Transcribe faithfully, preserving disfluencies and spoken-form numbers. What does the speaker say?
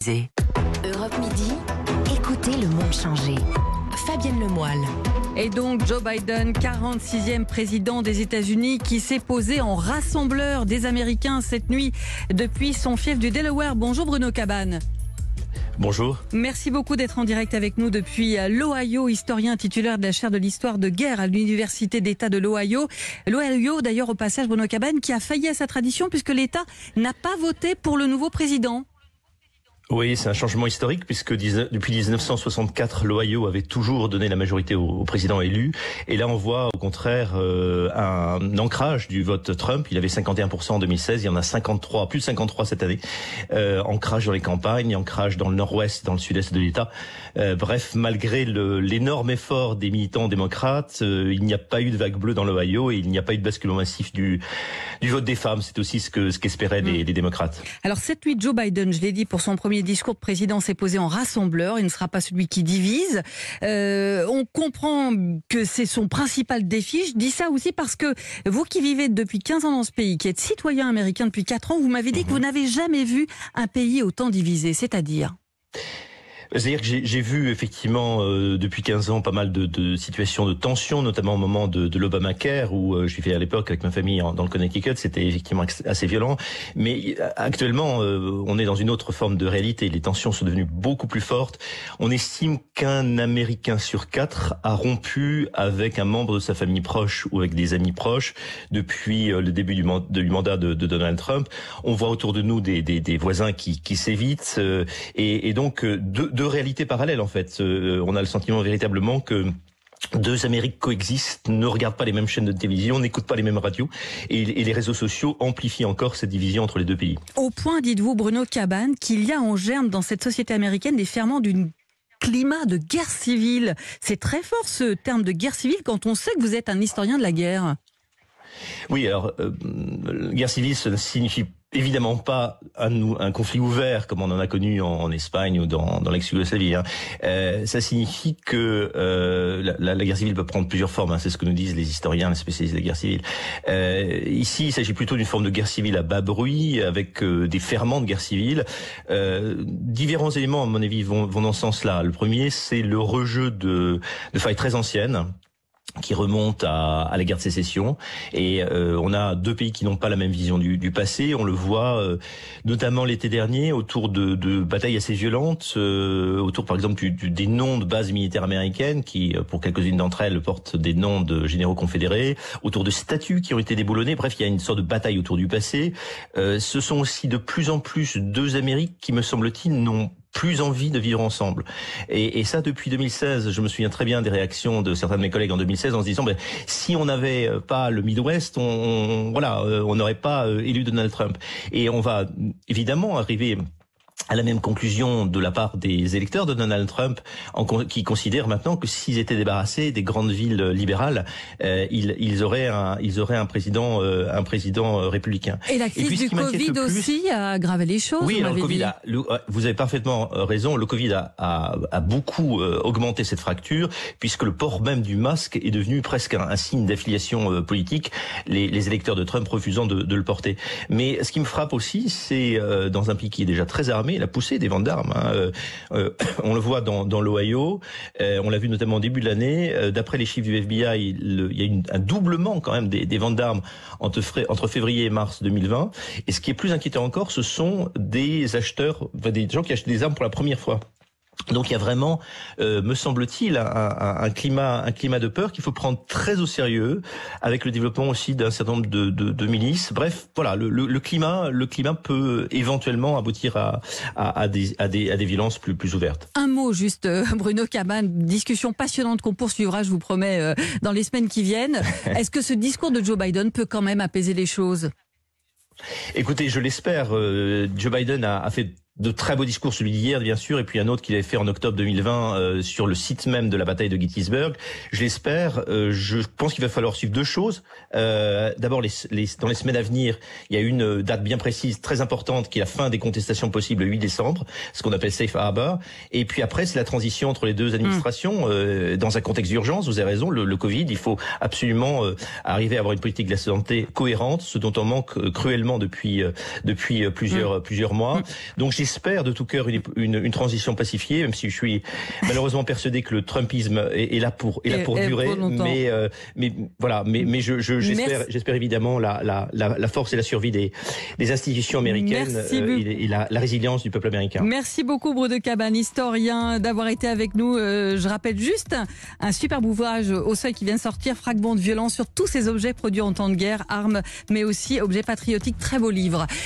Europe Midi, écoutez le monde changer. Fabienne Lemoyle. Et donc Joe Biden, quarante-sixième président des États-Unis, qui s'est posé en rassembleur des Américains cette nuit depuis son fief du Delaware. Bonjour Bruno Cabane. Bonjour. Merci beaucoup d'être en direct avec nous depuis l'Ohio, historien titulaire de la chaire de l'histoire de guerre à l'Université d'État de l'Ohio. L'Ohio, d'ailleurs, au passage, Bruno Cabane, qui a failli à sa tradition puisque l'État n'a pas voté pour le nouveau président. Oui, c'est un changement historique puisque depuis dix-neuf cent soixante-quatre, l'Ohio avait toujours donné la majorité au, au président élu. Et là, on voit au contraire euh, un ancrage du vote Trump. Il avait cinquante et un pour cent en deux mille seize, il y en a cinquante-trois, plus de cinquante-trois cette année. Euh, ancrage dans les campagnes, ancrage dans le nord-ouest, dans le sud-est de l'État. Euh, bref, malgré le, l'énorme effort des militants démocrates, euh, il n'y a pas eu de vague bleue dans l'Ohio et il n'y a pas eu de basculement massif du, du vote des femmes. C'est aussi ce que ce qu'espéraient les, les démocrates. Alors cette nuit, Joe Biden, je l'ai dit, pour son premier discours de président, s'est posé en rassembleur. Il ne sera pas celui qui divise. Euh, on comprend que c'est son principal défi. Je dis ça aussi parce que vous qui vivez depuis quinze ans dans ce pays, qui êtes citoyen américain depuis quatre ans, vous m'avez dit mmh. que vous n'avez jamais vu un pays autant divisé. C'est-à-dire ? C'est-à-dire que j'ai, j'ai vu effectivement euh, depuis quinze ans pas mal de, de situations de tension, notamment au moment de, de l'Obamacare où euh, je vivais à l'époque avec ma famille en, dans le Connecticut, c'était effectivement assez violent. Mais actuellement, euh, on est dans une autre forme de réalité. Les tensions sont devenues beaucoup plus fortes. On estime qu'un Américain sur quatre a rompu avec un membre de sa famille proche ou avec des amis proches depuis euh, le début du, man- du mandat de, de Donald Trump. On voit autour de nous des, des, des voisins qui, qui s'évitent euh, et, et donc euh, de, de Deux réalités parallèles en fait. Euh, on a le sentiment véritablement que deux Amériques coexistent, ne regardent pas les mêmes chaînes de télévision, n'écoutent pas les mêmes radios, et, et les réseaux sociaux amplifient encore cette division entre les deux pays. Au point, dites-vous, Bruno Cabane, qu'il y a en germe dans cette société américaine des ferments d'une climat de guerre civile. C'est très fort ce terme de guerre civile quand on sait que vous êtes un historien de la guerre. Oui, alors, euh, guerre civile, ça signifie évidemment pas un, un conflit ouvert comme on en a connu en, en Espagne ou dans, dans l'ex-Yougoslavie. Hein. Euh, ça signifie que euh, la, la, la guerre civile peut prendre plusieurs formes. Hein. C'est ce que nous disent les historiens, les spécialistes de la guerre civile. Euh, ici, il s'agit plutôt d'une forme de guerre civile à bas bruit, avec euh, des ferments de guerre civile. Euh, différents éléments, à mon avis, vont, vont dans ce sens-là. Le premier, c'est le rejeu de, de failles très anciennes, qui remonte à, à la guerre de sécession, et euh, on a deux pays qui n'ont pas la même vision du, du passé. On le voit euh, notamment l'été dernier autour de, de batailles assez violentes, euh, autour par exemple du, du, des noms de bases militaires américaines qui, pour quelques-unes d'entre elles, portent des noms de généraux confédérés, autour de statues qui ont été déboulonnées. Bref, il y a une sorte de bataille autour du passé. Euh, ce sont aussi de plus en plus deux Amériques qui, me semble-t-il, n'ont plus envie de vivre ensemble. Et, et ça, depuis deux mille seize, je me souviens très bien des réactions de certains de mes collègues en deux mille seize en se disant, ben, si on n'avait pas le Midwest, on, on voilà, on n'aurait pas élu Donald Trump. Et on va évidemment arriver à la même conclusion de la part des électeurs de Donald Trump, en, qui considèrent maintenant que s'ils étaient débarrassés des grandes villes libérales, euh, ils, ils auraient un, ils auraient un président, euh, un président euh, républicain. Et la crise du Covid aussi a aggravé les choses. Oui, alors, le COVID a, le, vous avez parfaitement raison. Le Covid a, a, a beaucoup euh, augmenté cette fracture, puisque le port même du masque est devenu presque un, un signe d'affiliation euh, politique. Les, les électeurs de Trump refusant de, de le porter. Mais ce qui me frappe aussi, c'est euh, dans un pays qui est déjà très armé, la poussée des ventes d'armes. Hein. Euh, euh, on le voit dans, dans l'Ohio, euh, on l'a vu notamment au début de l'année. Euh, d'après les chiffres du F B I, le, il y a une, un doublement quand même des, des ventes d'armes entre, entre février et mars deux mille vingt. Et ce qui est plus inquiétant encore, ce sont des acheteurs, enfin, des gens qui achètent des armes pour la première fois. Donc il y a vraiment, euh, me semble-t-il, un, un, un climat, un climat de peur qu'il faut prendre très au sérieux, avec le développement aussi d'un certain nombre de, de, de milices. Bref, voilà, le, le, le climat, le climat peut éventuellement aboutir à, à, à, des, à, des, à des violences plus, plus ouvertes. Un mot juste, Bruno Cabane, discussion passionnante qu'on poursuivra, je vous promets, dans les semaines qui viennent. Est-ce que ce discours de Joe Biden peut quand même apaiser les choses ? Écoutez, je l'espère. Euh, Joe Biden a, a fait de très beaux discours, celui d'hier bien sûr, et puis un autre qu'il avait fait en octobre deux mille vingt euh, sur le site même de la bataille de Gettysburg. Je l'espère. Euh, je pense qu'il va falloir suivre deux choses. Euh, D'abord, les, les, dans les semaines à venir, il y a une date bien précise, très importante, qui est la fin des contestations possibles le huit décembre, ce qu'on appelle Safe Harbor. Et puis après, c'est la transition entre les deux administrations, mmh. euh, dans un contexte d'urgence. Vous avez raison, le, le Covid, il faut absolument euh, arriver à avoir une politique de la santé cohérente, ce dont on manque euh, cruellement depuis euh, depuis plusieurs mmh. plusieurs mois. Mmh. Donc j'espère j'espère de tout cœur une, une, une transition pacifiée, même si je suis malheureusement persuadé que le Trumpisme est, est là pour, est là pour et, durer. Et pour mais, euh, mais voilà, mais, mais je, je, j'espère, j'espère évidemment la, la, la, la force et la survie des, des institutions américaines euh, et, et la, la résilience du peuple américain. Merci beaucoup, Bruno de Cabane, historien, d'avoir été avec nous. Euh, je rappelle juste un, un superbe ouvrage au Seuil qui vient de sortir, Fragments de violence, sur tous ces objets produits en temps de guerre, armes, mais aussi objets patriotiques. Très beau livre.